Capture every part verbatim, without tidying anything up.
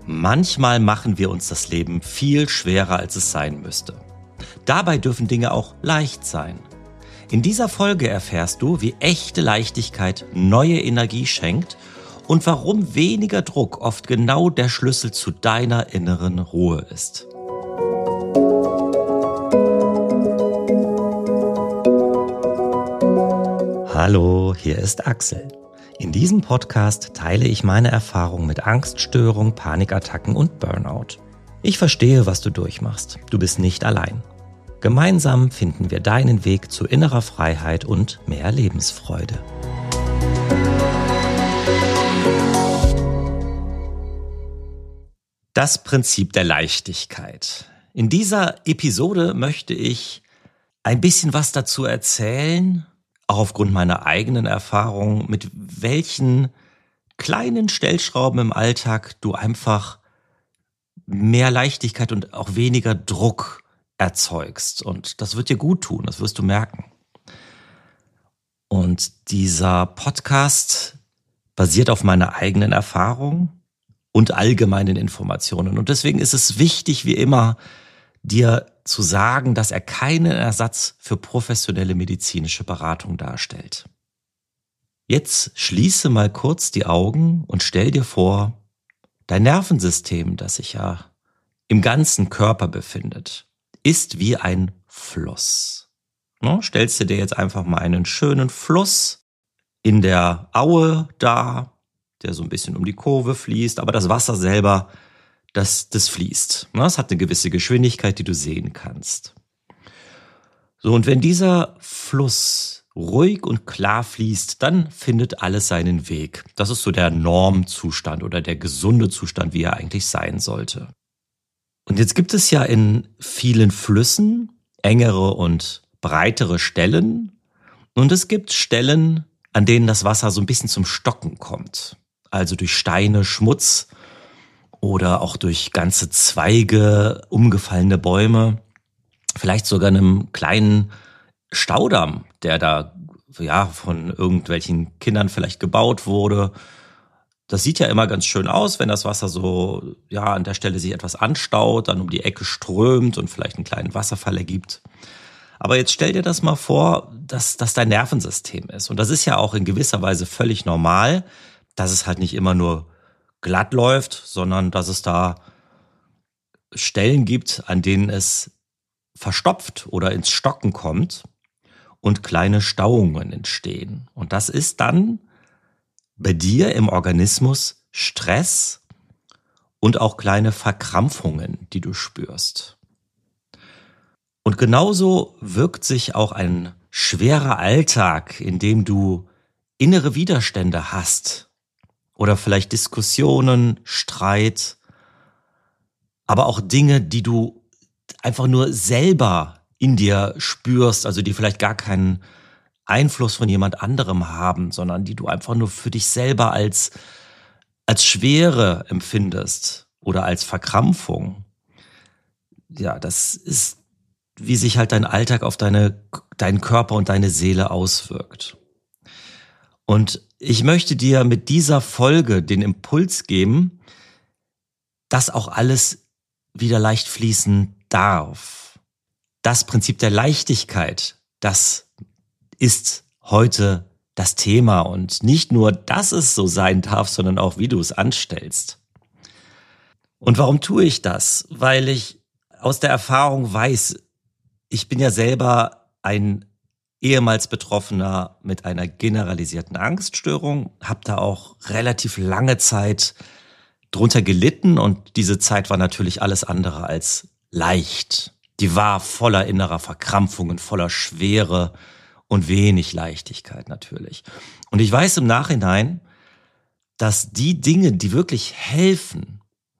Manchmal machen wir uns das Leben viel schwerer, als es sein müsste. Dabei dürfen Dinge auch leicht sein. In dieser Folge erfährst du, wie echte Leichtigkeit neue Energie schenkt und warum weniger Druck oft genau der Schlüssel zu deiner inneren Ruhe ist. Hallo, hier ist Axel. In diesem Podcast teile ich meine Erfahrungen mit Angststörung, Panikattacken und Burnout. Ich verstehe, was du durchmachst. Du bist nicht allein. Gemeinsam finden wir deinen Weg zu innerer Freiheit und mehr Lebensfreude. Das Prinzip der Leichtigkeit. In dieser Episode möchte ich ein bisschen was dazu erzählen, auch aufgrund meiner eigenen Erfahrung, mit welchen kleinen Stellschrauben im Alltag du einfach mehr Leichtigkeit und auch weniger Druck erzeugst. Und das wird dir gut tun, das wirst du merken. Und dieser Podcast basiert auf meiner eigenen Erfahrung und allgemeinen Informationen. Und deswegen ist es wichtig, wie immer, dir zu sagen, dass er keinen Ersatz für professionelle medizinische Beratung darstellt. Jetzt schließe mal kurz die Augen und stell dir vor, dein Nervensystem, das sich ja im ganzen Körper befindet, ist wie ein Fluss. No, stellst du dir jetzt einfach mal einen schönen Fluss in der Aue dar, der so ein bisschen um die Kurve fließt, aber das Wasser selber, das, das fließt. Es hat eine gewisse Geschwindigkeit, die du sehen kannst. So, und wenn dieser Fluss ruhig und klar fließt, dann findet alles seinen Weg. Das ist so der Normzustand oder der gesunde Zustand, wie er eigentlich sein sollte. Und jetzt gibt es ja in vielen Flüssen engere und breitere Stellen. Und es gibt Stellen, an denen das Wasser so ein bisschen zum Stocken kommt. Also durch Steine, Schmutz oder auch durch ganze Zweige, umgefallene Bäume, vielleicht sogar einem kleinen Staudamm, der da ja von irgendwelchen Kindern vielleicht gebaut wurde. Das sieht ja immer ganz schön aus, wenn das Wasser so ja an der Stelle sich etwas anstaut, dann um die Ecke strömt und vielleicht einen kleinen Wasserfall ergibt. Aber jetzt stell dir das mal vor, dass das dein Nervensystem ist. Und das ist ja auch in gewisser Weise völlig normal, dass es halt nicht immer nur glatt läuft, sondern dass es da Stellen gibt, an denen es verstopft oder ins Stocken kommt und kleine Stauungen entstehen. Und das ist dann bei dir im Organismus Stress und auch kleine Verkrampfungen, die du spürst. Und genauso wirkt sich auch ein schwerer Alltag, in dem du innere Widerstände hast, oder vielleicht Diskussionen, Streit, aber auch Dinge, die du einfach nur selber in dir spürst, also die vielleicht gar keinen Einfluss von jemand anderem haben, sondern die du einfach nur für dich selber als, als Schwere empfindest oder als Verkrampfung. Ja, das ist, wie sich halt dein Alltag auf deine, deinen Körper und deine Seele auswirkt. Und ich möchte dir mit dieser Folge den Impuls geben, dass auch alles wieder leicht fließen darf. Das Prinzip der Leichtigkeit, das ist heute das Thema. Und nicht nur, dass es so sein darf, sondern auch, wie du es anstellst. Und warum tue ich das? Weil ich aus der Erfahrung weiß, ich bin ja selber ein ehemals Betroffener mit einer generalisierten Angststörung, habe da auch relativ lange Zeit drunter gelitten und diese Zeit war natürlich alles andere als leicht. Die war voller innerer Verkrampfungen, voller Schwere und wenig Leichtigkeit natürlich. Und ich weiß im Nachhinein, dass die Dinge, die wirklich helfen,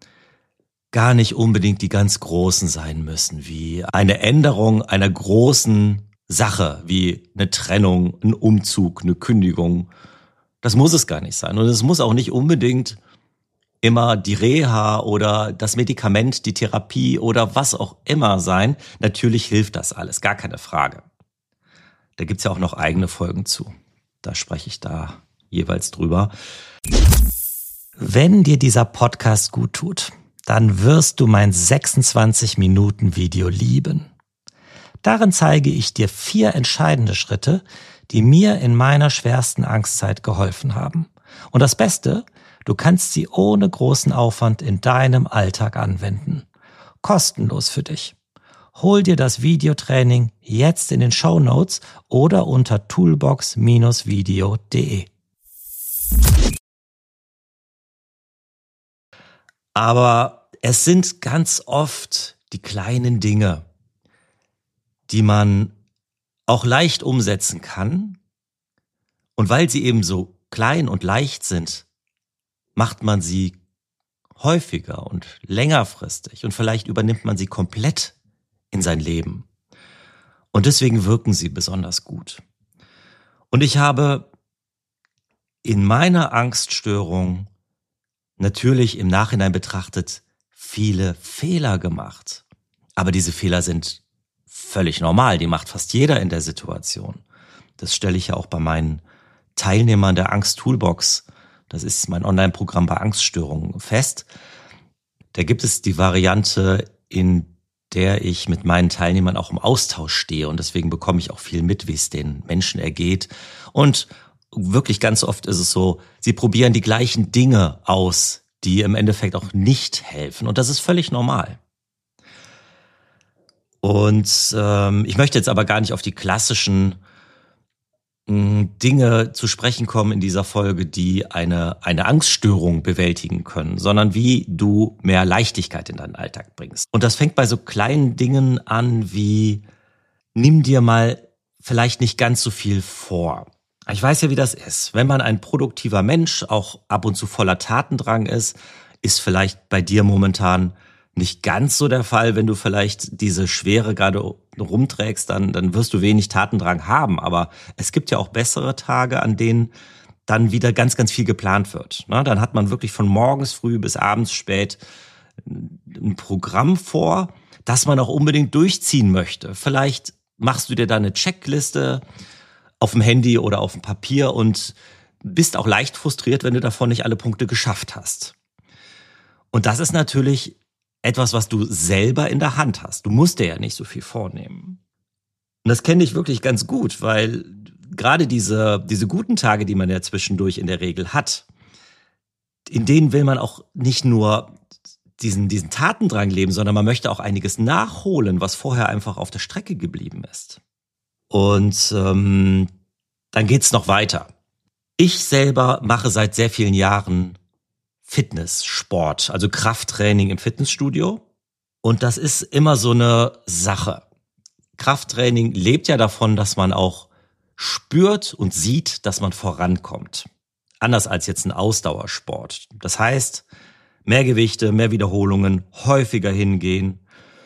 gar nicht unbedingt die ganz großen sein müssen, wie eine Änderung einer großen Sache, wie eine Trennung, ein Umzug, eine Kündigung. Das muss es gar nicht sein. Und es muss auch nicht unbedingt immer die Reha oder das Medikament, die Therapie oder was auch immer sein. Natürlich hilft das alles, gar keine Frage. Da gibt's ja auch noch eigene Folgen zu. Da spreche ich da jeweils drüber. Wenn dir dieser Podcast gut tut, dann wirst du mein sechsundzwanzig Minuten Video lieben. Darin zeige ich dir vier entscheidende Schritte, die mir in meiner schwersten Angstzeit geholfen haben. Und das Beste, du kannst sie ohne großen Aufwand in deinem Alltag anwenden. Kostenlos für dich. Hol dir das Videotraining jetzt in den Shownotes oder unter toolbox Bindestrich video punkt de. Aber es sind ganz oft die kleinen Dinge, die man auch leicht umsetzen kann. Und weil sie eben so klein und leicht sind, macht man sie häufiger und längerfristig und vielleicht übernimmt man sie komplett in sein Leben. Und deswegen wirken sie besonders gut. Und ich habe in meiner Angststörung natürlich im Nachhinein betrachtet viele Fehler gemacht. Aber diese Fehler sind völlig normal. Die macht fast jeder in der Situation. Das stelle ich ja auch bei meinen Teilnehmern der Angst-Toolbox, das ist mein Online-Programm bei Angststörungen, fest. Da gibt es die Variante, in der ich mit meinen Teilnehmern auch im Austausch stehe. Und deswegen bekomme ich auch viel mit, wie es den Menschen ergeht. Und wirklich ganz oft ist es so, sie probieren die gleichen Dinge aus, die im Endeffekt auch nicht helfen. Und das ist völlig normal. Und ähm, ich möchte jetzt aber gar nicht auf die klassischen mh, Dinge zu sprechen kommen in dieser Folge, die eine, eine Angststörung bewältigen können, sondern wie du mehr Leichtigkeit in deinen Alltag bringst. Und das fängt bei so kleinen Dingen an wie, nimm dir mal vielleicht nicht ganz so viel vor. Ich weiß ja, wie das ist. Wenn man ein produktiver Mensch auch ab und zu voller Tatendrang ist, ist vielleicht bei dir momentan nicht ganz so der Fall. Wenn du vielleicht diese Schwere gerade rumträgst, dann, dann wirst du wenig Tatendrang haben. Aber es gibt ja auch bessere Tage, an denen dann wieder ganz, ganz viel geplant wird. Na, dann hat man wirklich von morgens früh bis abends spät ein Programm vor, das man auch unbedingt durchziehen möchte. Vielleicht machst du dir da eine Checkliste auf dem Handy oder auf dem Papier und bist auch leicht frustriert, wenn du davon nicht alle Punkte geschafft hast. Und das ist natürlich etwas, was du selber in der Hand hast. Du musst dir ja nicht so viel vornehmen. Und das kenne ich wirklich ganz gut, weil gerade diese, diese guten Tage, die man ja zwischendurch in der Regel hat, in denen will man auch nicht nur diesen, diesen Tatendrang leben, sondern man möchte auch einiges nachholen, was vorher einfach auf der Strecke geblieben ist. Und ähm, dann geht's noch weiter. Ich selber mache seit sehr vielen Jahren Fitness, Sport, also Krafttraining im Fitnessstudio. Und das ist immer so eine Sache. Krafttraining lebt ja davon, dass man auch spürt und sieht, dass man vorankommt. Anders als jetzt ein Ausdauersport. Das heißt, mehr Gewichte, mehr Wiederholungen, häufiger hingehen.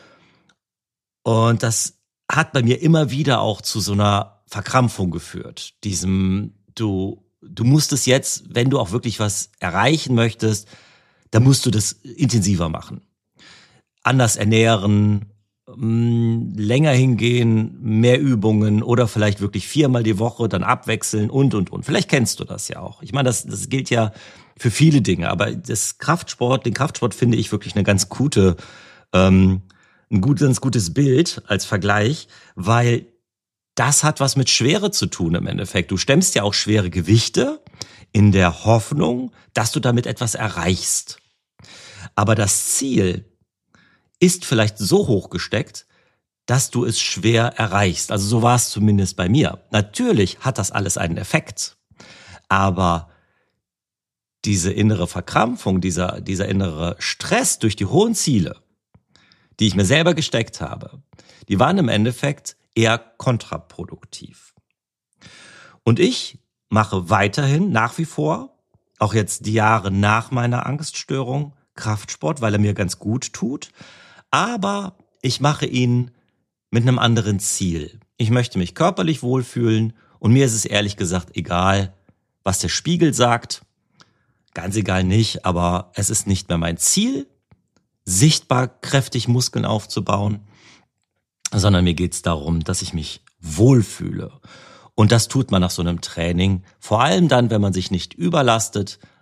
Und das hat bei mir immer wieder auch zu so einer Verkrampfung geführt. Diesem, du, du musst es jetzt, wenn du auch wirklich was erreichen möchtest, dann musst du das intensiver machen. Anders ernähren, länger hingehen, mehr Übungen oder vielleicht wirklich viermal die Woche, dann abwechseln und, und, und. Vielleicht kennst du das ja auch. Ich meine, das, das gilt ja für viele Dinge, aber das Kraftsport, den Kraftsport finde ich wirklich eine ganz gute, ähm, ein gut, ganz gutes Bild als Vergleich, weil das hat was mit Schwere zu tun im Endeffekt. Du stemmst ja auch schwere Gewichte in der Hoffnung, dass du damit etwas erreichst. Aber das Ziel ist vielleicht so hoch gesteckt, dass du es schwer erreichst. Also so war es zumindest bei mir. Natürlich hat das alles einen Effekt, aber diese innere Verkrampfung, dieser, dieser innere Stress durch die hohen Ziele, die ich mir selber gesteckt habe, die waren im Endeffekt eher kontraproduktiv. Und ich mache weiterhin nach wie vor, auch jetzt die Jahre nach meiner Angststörung, Kraftsport, weil er mir ganz gut tut. Aber ich mache ihn mit einem anderen Ziel. Ich möchte mich körperlich wohlfühlen und mir ist es ehrlich gesagt egal, was der Spiegel sagt. Ganz egal nicht, aber es ist nicht mehr mein Ziel, sichtbar kräftig Muskeln aufzubauen, sondern mir geht es darum, dass ich mich wohlfühle. Und das tut man nach so einem Training, vor allem dann, wenn man sich nicht überlastet,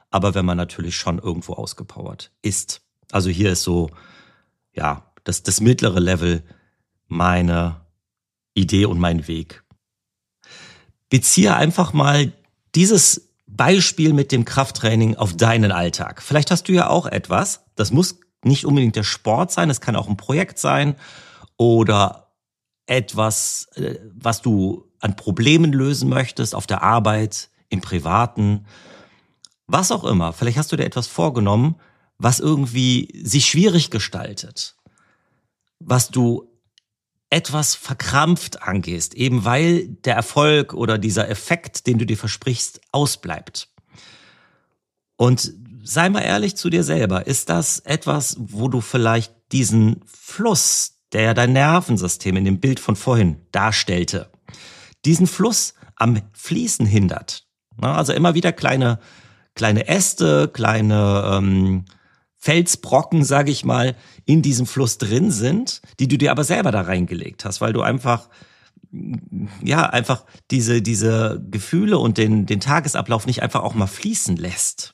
aber wenn man natürlich schon irgendwo ausgepowert ist. Also hier ist so, ja, das, das mittlere Level meine Idee und mein Weg. Beziehe einfach mal dieses Beispiel mit dem Krafttraining auf deinen Alltag. Vielleicht hast du ja auch etwas, das muss nicht unbedingt der Sport sein, es kann auch ein Projekt sein oder etwas, was du an Problemen lösen möchtest, auf der Arbeit, im Privaten, was auch immer. Vielleicht hast du dir etwas vorgenommen, was irgendwie sich schwierig gestaltet, was du etwas verkrampft angehst, eben weil der Erfolg oder dieser Effekt, den du dir versprichst, ausbleibt. Und sei mal ehrlich zu dir selber, ist das etwas, wo du vielleicht diesen Fluss, der ja dein Nervensystem in dem Bild von vorhin darstellte, diesen Fluss am Fließen hindert? Also immer wieder kleine, kleine Äste, kleine ähm, Felsbrocken, sage ich mal, in diesem Fluss drin sind, die du dir aber selber da reingelegt hast, weil du einfach, ja, einfach diese, diese Gefühle und den, den Tagesablauf nicht einfach auch mal fließen lässt.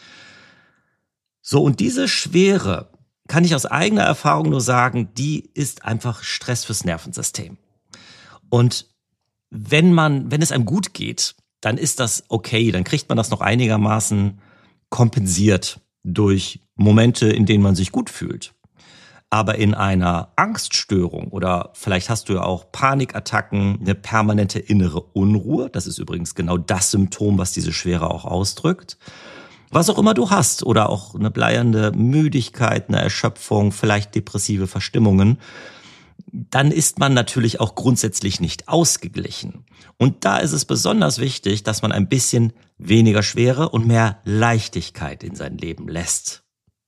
So, und diese Schwere, kann ich aus eigener Erfahrung nur sagen, die ist einfach Stress fürs Nervensystem. Und wenn man, wenn es einem gut geht, dann ist das okay, dann kriegt man das noch einigermaßen kompensiert durch Momente, in denen man sich gut fühlt. Aber in einer Angststörung oder vielleicht hast du ja auch Panikattacken, eine permanente innere Unruhe, das ist übrigens genau das Symptom, was diese Schwere auch ausdrückt, was auch immer du hast oder auch eine bleiernde Müdigkeit, eine Erschöpfung, vielleicht depressive Verstimmungen, dann ist man natürlich auch grundsätzlich nicht ausgeglichen. Und da ist es besonders wichtig, dass man ein bisschen weniger Schwere und mehr Leichtigkeit in sein Leben lässt.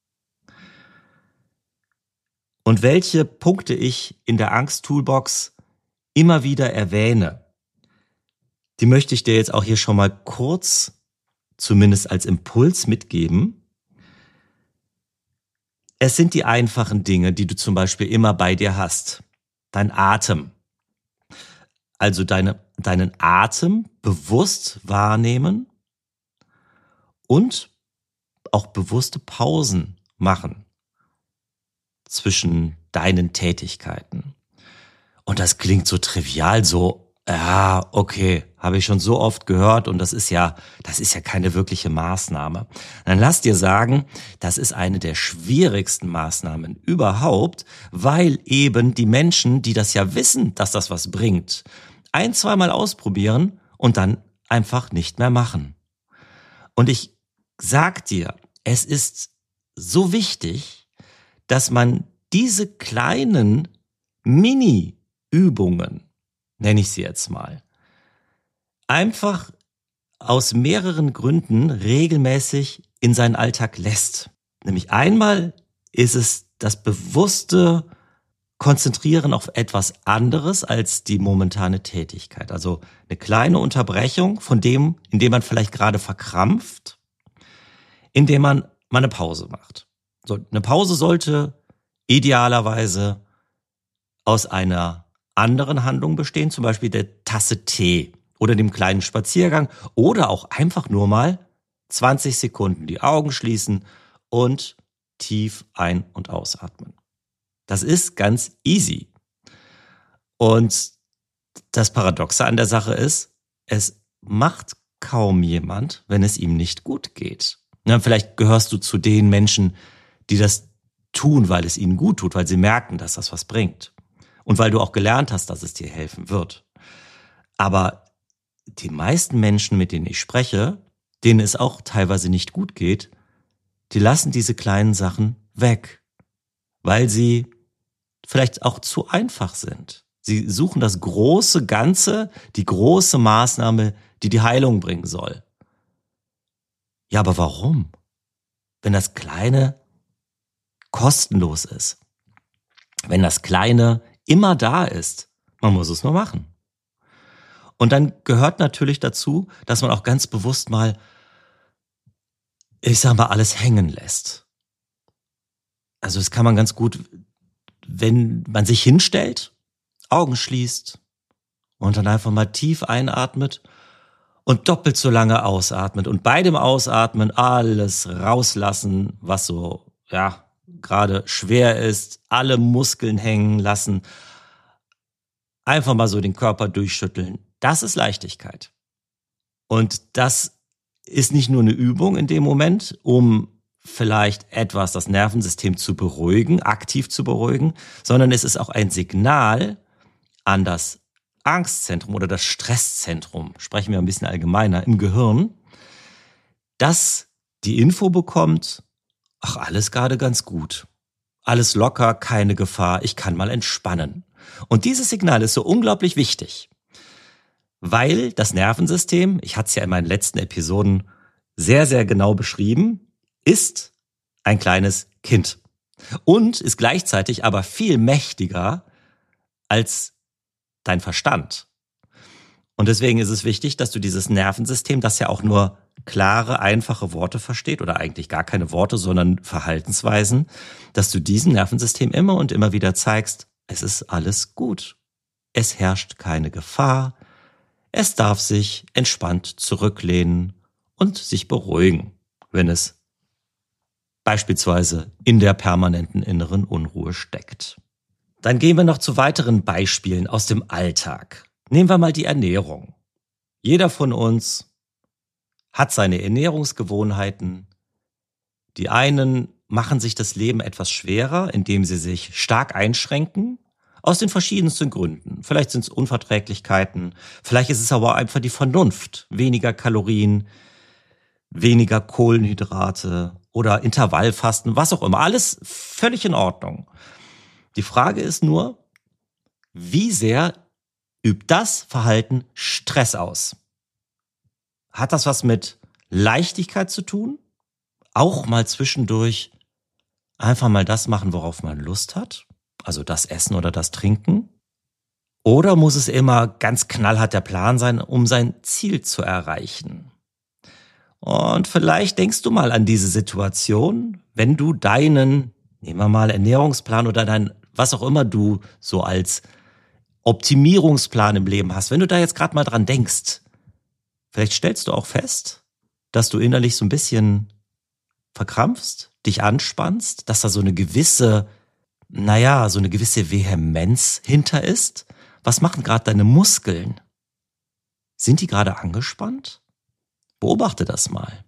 Und welche Punkte ich in der Angst-Toolbox immer wieder erwähne, die möchte ich dir jetzt auch hier schon mal kurz, zumindest als Impuls mitgeben. Es sind die einfachen Dinge, die du zum Beispiel immer bei dir hast. Dein Atem. Also deine, deinen Atem bewusst wahrnehmen und auch bewusste Pausen machen zwischen deinen Tätigkeiten. Und das klingt so trivial, so, ja, okay, habe ich schon so oft gehört und das ist ja, das ist ja keine wirkliche Maßnahme. Dann lass dir sagen, das ist eine der schwierigsten Maßnahmen überhaupt, weil eben die Menschen, die das ja wissen, dass das was bringt, ein-, zweimal ausprobieren und dann einfach nicht mehr machen. Und ich sag dir, es ist so wichtig, dass man diese kleinen Mini-Übungen, nenne ich sie jetzt mal, einfach aus mehreren Gründen regelmäßig in seinen Alltag lässt. Nämlich einmal ist es das bewusste Konzentrieren auf etwas anderes als die momentane Tätigkeit. Also eine kleine Unterbrechung von dem, in dem man vielleicht gerade verkrampft, indem man mal eine Pause macht. So, eine Pause sollte idealerweise aus einer anderen Handlung bestehen, zum Beispiel der Tasse Tee oder dem kleinen Spaziergang oder auch einfach nur mal zwanzig Sekunden die Augen schließen und tief ein- und ausatmen. Das ist ganz easy. Und das Paradoxe an der Sache ist, es macht kaum jemand, wenn es ihm nicht gut geht. Ja, vielleicht gehörst du zu den Menschen, die das tun, weil es ihnen gut tut, weil sie merken, dass das was bringt. Und weil du auch gelernt hast, dass es dir helfen wird. Aber die meisten Menschen, mit denen ich spreche, denen es auch teilweise nicht gut geht, die lassen diese kleinen Sachen weg, weil sie vielleicht auch zu einfach sind. Sie suchen das große Ganze, die große Maßnahme, die die Heilung bringen soll. Ja, aber warum? Wenn das Kleine kostenlos ist, wenn das Kleine immer da ist, man muss es nur machen. Und dann gehört natürlich dazu, dass man auch ganz bewusst mal, ich sag mal, alles hängen lässt. Also das kann man ganz gut, wenn man sich hinstellt, Augen schließt und dann einfach mal tief einatmet und doppelt so lange ausatmen und bei dem Ausatmen alles rauslassen, was so, ja, gerade schwer ist, alle Muskeln hängen lassen, einfach mal so den Körper durchschütteln. Das ist Leichtigkeit. Und das ist nicht nur eine Übung in dem Moment, um vielleicht etwas das Nervensystem zu beruhigen, aktiv zu beruhigen, sondern es ist auch ein Signal an das Angstzentrum oder das Stresszentrum, sprechen wir ein bisschen allgemeiner, im Gehirn, dass die Info bekommt, ach, alles gerade ganz gut, alles locker, keine Gefahr, ich kann mal entspannen. Und dieses Signal ist so unglaublich wichtig, weil das Nervensystem, ich hatte es ja in meinen letzten Episoden sehr, sehr genau beschrieben, ist ein kleines Kind und ist gleichzeitig aber viel mächtiger als dein Verstand. Und deswegen ist es wichtig, dass du dieses Nervensystem, das ja auch nur klare, einfache Worte versteht oder eigentlich gar keine Worte, sondern Verhaltensweisen, dass du diesem Nervensystem immer und immer wieder zeigst, es ist alles gut. Es herrscht keine Gefahr. Es darf sich entspannt zurücklehnen und sich beruhigen, wenn es beispielsweise in der permanenten inneren Unruhe steckt. Dann gehen wir noch zu weiteren Beispielen aus dem Alltag. Nehmen wir mal die Ernährung. Jeder von uns hat seine Ernährungsgewohnheiten. Die einen machen sich das Leben etwas schwerer, indem sie sich stark einschränken, aus den verschiedensten Gründen. Vielleicht sind es Unverträglichkeiten, vielleicht ist es aber einfach die Vernunft. Weniger Kalorien, weniger Kohlenhydrate oder Intervallfasten, was auch immer. Alles völlig in Ordnung. Die Frage ist nur, wie sehr übt das Verhalten Stress aus? Hat das was mit Leichtigkeit zu tun? Auch mal zwischendurch einfach mal das machen, worauf man Lust hat? Also das Essen oder das Trinken? Oder muss es immer ganz knallhart der Plan sein, um sein Ziel zu erreichen? Und vielleicht denkst du mal an diese Situation, wenn du deinen, nehmen wir mal Ernährungsplan oder dein, was auch immer du so als Optimierungsplan im Leben hast, wenn du da jetzt gerade mal dran denkst, vielleicht stellst du auch fest, dass du innerlich so ein bisschen verkrampfst, dich anspannst, dass da so eine gewisse, naja, so eine gewisse Vehemenz hinter ist. Was machen gerade deine Muskeln? Sind die gerade angespannt? Beobachte das mal.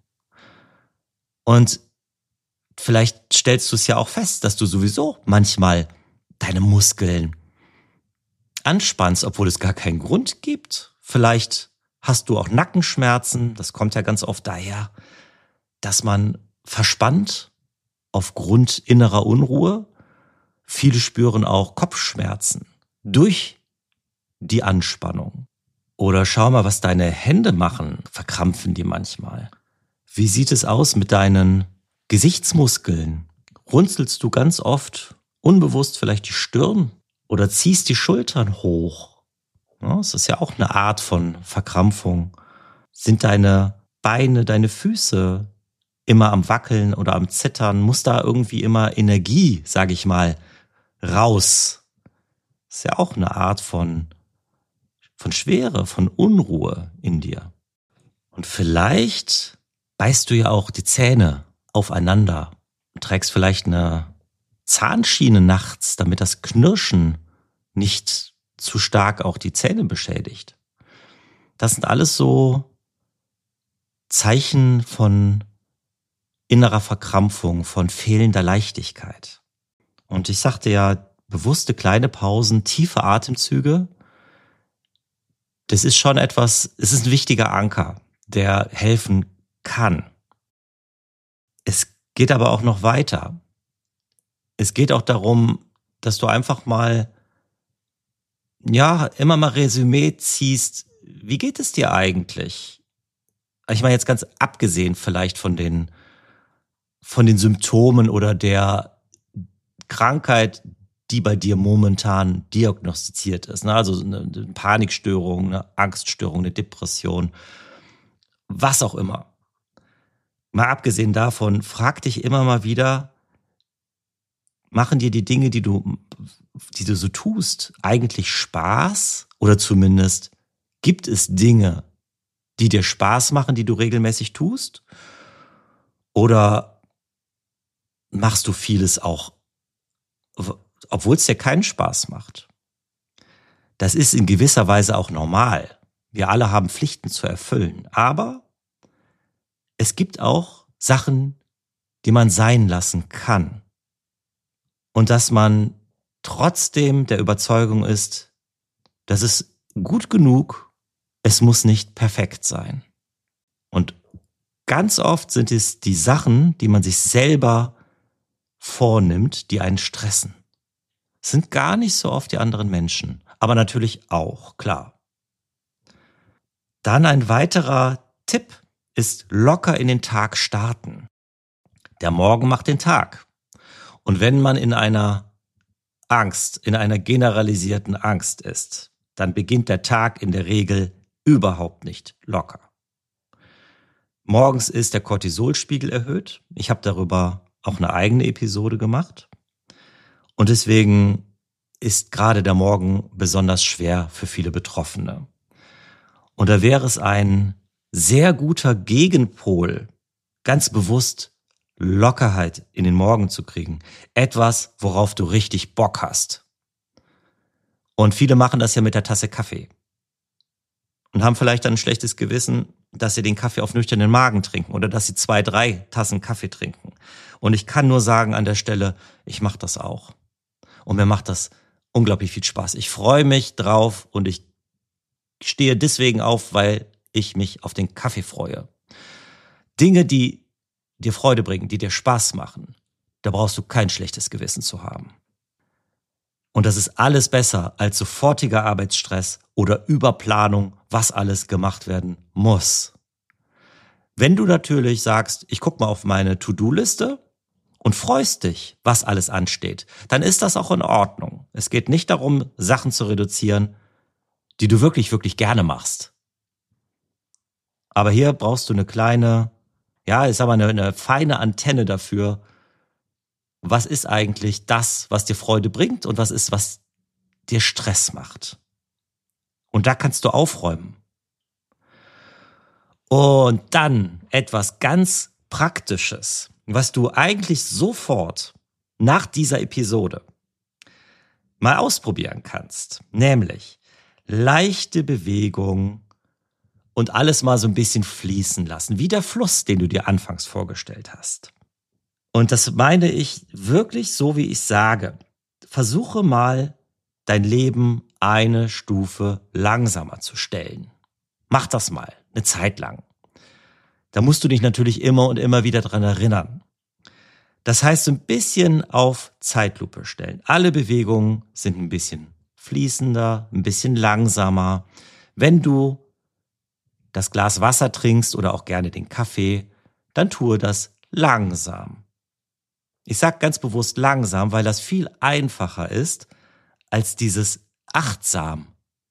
Und vielleicht stellst du es ja auch fest, dass du sowieso manchmal deine Muskeln anspannst, obwohl es gar keinen Grund gibt. Vielleicht hast du auch Nackenschmerzen. Das kommt ja ganz oft daher, dass man verspannt aufgrund innerer Unruhe. Viele spüren auch Kopfschmerzen durch die Anspannung. Oder schau mal, was deine Hände machen. Verkrampfen die manchmal? Wie sieht es aus mit deinen Gesichtsmuskeln? Runzelst du ganz oft unbewusst vielleicht die Stirn oder ziehst die Schultern hoch? Ja, das ist ja auch eine Art von Verkrampfung. Sind deine Beine, deine Füße immer am Wackeln oder am Zittern? Muss da irgendwie immer Energie, sage ich mal, raus? Das ist ja auch eine Art von von Schwere, von Unruhe in dir. Und vielleicht beißt du ja auch die Zähne aufeinander und trägst vielleicht eine Zahnschiene nachts, damit das Knirschen nicht zu stark auch die Zähne beschädigt. Das sind alles so Zeichen von innerer Verkrampfung, von fehlender Leichtigkeit. Und ich sagte ja, bewusste kleine Pausen, tiefe Atemzüge, das ist schon etwas, es ist ein wichtiger Anker, der helfen kann. Es geht aber auch noch weiter. Es geht auch darum, dass du einfach mal, ja, immer mal Resümee ziehst. Wie geht es dir eigentlich? Ich meine jetzt ganz abgesehen vielleicht von den, von den Symptomen oder der Krankheit, die bei dir momentan diagnostiziert ist. Also eine Panikstörung, eine Angststörung, eine Depression, was auch immer. Mal abgesehen davon, frag dich immer mal wieder, machen dir die Dinge, die du, die du so tust, eigentlich Spaß? Oder zumindest gibt es Dinge, die dir Spaß machen, die du regelmäßig tust? Oder machst du vieles auch, obwohl es dir keinen Spaß macht? Das ist in gewisser Weise auch normal. Wir alle haben Pflichten zu erfüllen. Aber es gibt auch Sachen, die man sein lassen kann. Und dass man trotzdem der Überzeugung ist, das ist gut genug, es muss nicht perfekt sein. Und ganz oft sind es die Sachen, die man sich selber vornimmt, die einen stressen. Es sind gar nicht so oft die anderen Menschen, aber natürlich auch, klar. Dann ein weiterer Tipp ist locker in den Tag starten. Der Morgen macht den Tag. Und wenn man in einer Angst, in einer generalisierten Angst ist, dann beginnt der Tag in der Regel überhaupt nicht locker. Morgens ist der Cortisolspiegel erhöht. Ich habe darüber auch eine eigene Episode gemacht. Und deswegen ist gerade der Morgen besonders schwer für viele Betroffene. Und da wäre es ein sehr guter Gegenpol, ganz bewusst Lockerheit in den Morgen zu kriegen. Etwas, worauf du richtig Bock hast. Und viele machen das ja mit der Tasse Kaffee. Und haben vielleicht dann ein schlechtes Gewissen, dass sie den Kaffee auf nüchternen Magen trinken oder dass sie zwei, drei Tassen Kaffee trinken. Und ich kann nur sagen an der Stelle, ich mache das auch. Und mir macht das unglaublich viel Spaß. Ich freue mich drauf und ich stehe deswegen auf, weil ich mich auf den Kaffee freue. Dinge, die dir Freude bringen, die dir Spaß machen, da brauchst du kein schlechtes Gewissen zu haben. Und das ist alles besser als sofortiger Arbeitsstress oder Überplanung, was alles gemacht werden muss. Wenn du natürlich sagst, ich guck mal auf meine To-Do-Liste und freust dich, was alles ansteht, dann ist das auch in Ordnung. Es geht nicht darum, Sachen zu reduzieren, die du wirklich, wirklich gerne machst. Aber hier brauchst du eine kleine, ja, ich sag mal, eine, eine feine Antenne dafür, was ist eigentlich das, was dir Freude bringt und was ist, was dir Stress macht. Und da kannst du aufräumen. Und dann etwas ganz Praktisches, was du eigentlich sofort nach dieser Episode mal ausprobieren kannst, nämlich leichte Bewegung und alles mal so ein bisschen fließen lassen, wie der Fluss, den du dir anfangs vorgestellt hast. Und das meine ich wirklich so, wie ich sage. Versuche mal, dein Leben eine Stufe langsamer zu stellen. Mach das mal, eine Zeit lang. Da musst du dich natürlich immer und immer wieder dran erinnern. Das heißt, so ein bisschen auf Zeitlupe stellen. Alle Bewegungen sind ein bisschen fließender, ein bisschen langsamer. Wenn du das Glas Wasser trinkst oder auch gerne den Kaffee, dann tue das langsam. Ich sage ganz bewusst langsam, weil das viel einfacher ist als dieses achtsam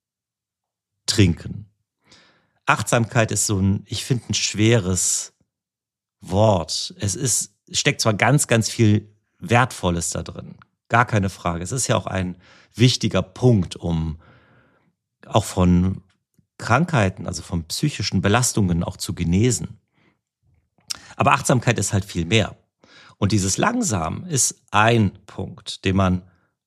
trinken. Achtsamkeit ist so ein, ich finde, ein schweres Wort. Es ist, steckt zwar ganz, ganz viel Wertvolles da drin, gar keine Frage. Es ist ja auch ein wichtiger Punkt, um auch von Krankheiten, also von psychischen Belastungen auch zu genesen. Aber Achtsamkeit ist halt viel mehr. Und dieses Langsam ist ein Punkt, den man,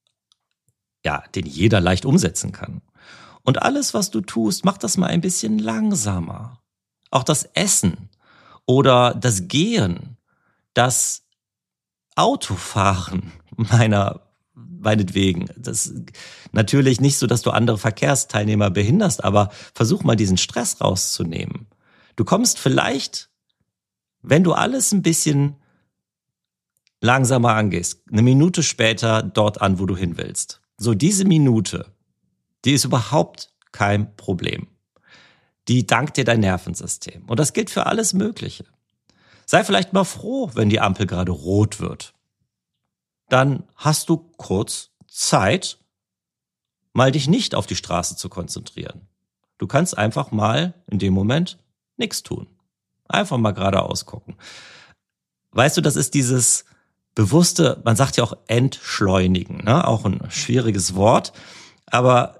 ja, den jeder leicht umsetzen kann. Und alles, was du tust, mach das mal ein bisschen langsamer. Auch das Essen oder das Gehen, das Autofahren meiner, meinetwegen. Das ist natürlich nicht so, dass du andere Verkehrsteilnehmer behinderst, aber versuch mal diesen Stress rauszunehmen. Du kommst vielleicht, wenn du alles ein bisschen langsamer angehst, eine Minute später dort an, wo du hin willst. So, diese Minute, die ist überhaupt kein Problem. Die dankt dir dein Nervensystem. Und das gilt für alles Mögliche. Sei vielleicht mal froh, wenn die Ampel gerade rot wird. Dann hast du kurz Zeit, mal dich nicht auf die Straße zu konzentrieren. Du kannst einfach mal in dem Moment nichts tun. Einfach mal geradeaus gucken. Weißt du, das ist dieses bewusste, man sagt ja auch entschleunigen, ne? Auch ein schwieriges Wort, aber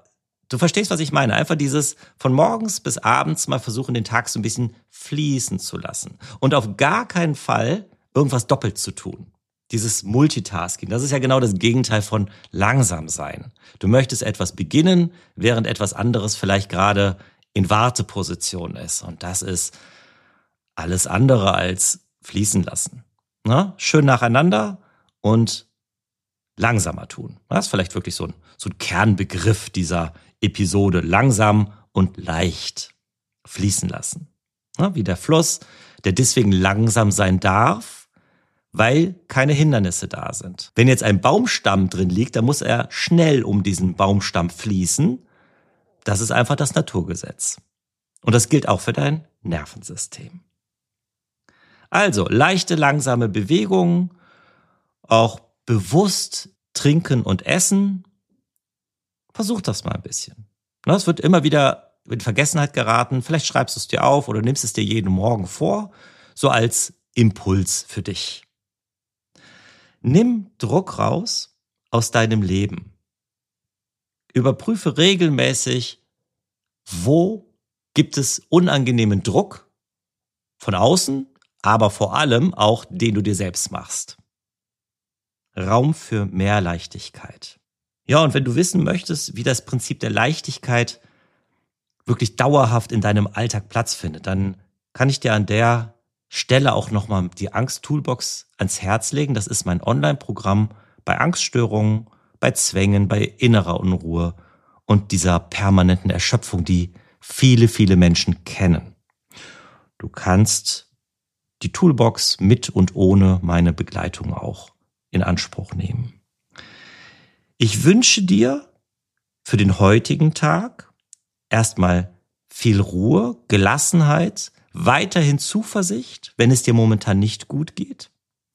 Du verstehst, was ich meine. Einfach dieses von morgens bis abends mal versuchen, den Tag so ein bisschen fließen zu lassen. Und auf gar keinen Fall irgendwas doppelt zu tun. Dieses Multitasking, das ist ja genau das Gegenteil von langsam sein. Du möchtest etwas beginnen, während etwas anderes vielleicht gerade in Warteposition ist. Und das ist alles andere als fließen lassen. Na? Schön nacheinander und langsamer tun. Das ist vielleicht wirklich so ein, so ein Kernbegriff dieser Episode. Langsam und leicht fließen lassen. Na? Wie der Fluss, der deswegen langsam sein darf, weil keine Hindernisse da sind. Wenn jetzt ein Baumstamm drin liegt, dann muss er schnell um diesen Baumstamm fließen. Das ist einfach das Naturgesetz. Und das gilt auch für dein Nervensystem. Also, leichte, langsame Bewegungen, auch bewusst trinken und essen. Versuch das mal ein bisschen. Es wird immer wieder in Vergessenheit geraten. Vielleicht schreibst du es dir auf oder nimmst es dir jeden Morgen vor, so als Impuls für dich. Nimm Druck raus aus deinem Leben. Überprüfe regelmäßig, wo gibt es unangenehmen Druck von außen, aber vor allem auch, den du dir selbst machst. Raum für mehr Leichtigkeit. Ja, und wenn du wissen möchtest, wie das Prinzip der Leichtigkeit wirklich dauerhaft in deinem Alltag Platz findet, dann kann ich dir an der Stelle auch nochmal die Angst-Toolbox ans Herz legen. Das ist mein Online-Programm bei Angststörungen, bei Zwängen, bei innerer Unruhe und dieser permanenten Erschöpfung, die viele, viele Menschen kennen. Du kannst die Toolbox mit und ohne meine Begleitung auch in Anspruch nehmen. Ich wünsche dir für den heutigen Tag erstmal viel Ruhe, Gelassenheit, weiterhin Zuversicht, wenn es dir momentan nicht gut geht.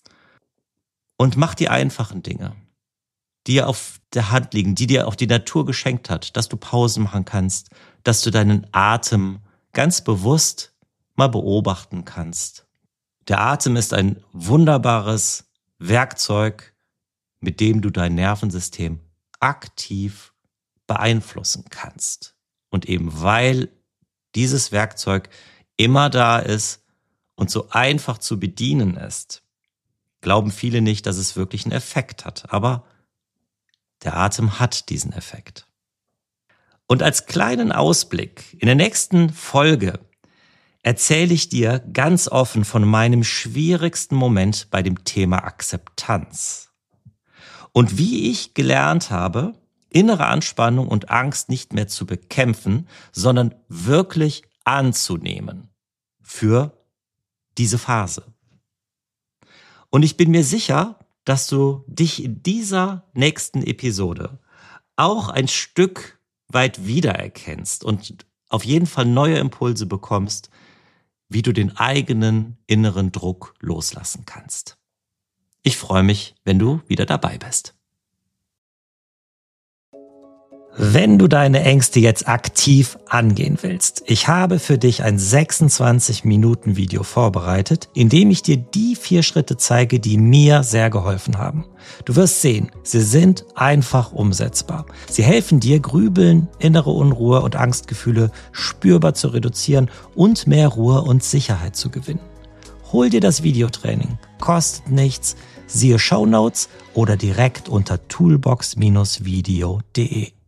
Und mach die einfachen Dinge, die dir auf der Hand liegen, die dir auch die Natur geschenkt hat, dass du Pausen machen kannst, dass du deinen Atem ganz bewusst mal beobachten kannst. Der Atem ist ein wunderbares Werkzeug, mit dem du dein Nervensystem aktiv beeinflussen kannst. Und eben weil dieses Werkzeug immer da ist und so einfach zu bedienen ist, glauben viele nicht, dass es wirklich einen Effekt hat. Aber der Atem hat diesen Effekt. Und als kleinen Ausblick in der nächsten Folge erzähle ich dir ganz offen von meinem schwierigsten Moment bei dem Thema Akzeptanz. Und wie ich gelernt habe, innere Anspannung und Angst nicht mehr zu bekämpfen, sondern wirklich anzunehmen für diese Phase. Und ich bin mir sicher, dass du dich in dieser nächsten Episode auch ein Stück weit wiedererkennst und auf jeden Fall neue Impulse bekommst, wie du den eigenen inneren Druck loslassen kannst. Ich freue mich, wenn du wieder dabei bist. Wenn du deine Ängste jetzt aktiv angehen willst, ich habe für dich ein sechsundzwanzig Minuten Video vorbereitet, in dem ich dir die vier Schritte zeige, die mir sehr geholfen haben. Du wirst sehen, sie sind einfach umsetzbar. Sie helfen dir, Grübeln, innere Unruhe und Angstgefühle spürbar zu reduzieren und mehr Ruhe und Sicherheit zu gewinnen. Hol dir das Videotraining, kostet nichts, siehe Shownotes oder direkt unter toolbox Bindestrich video punkt de.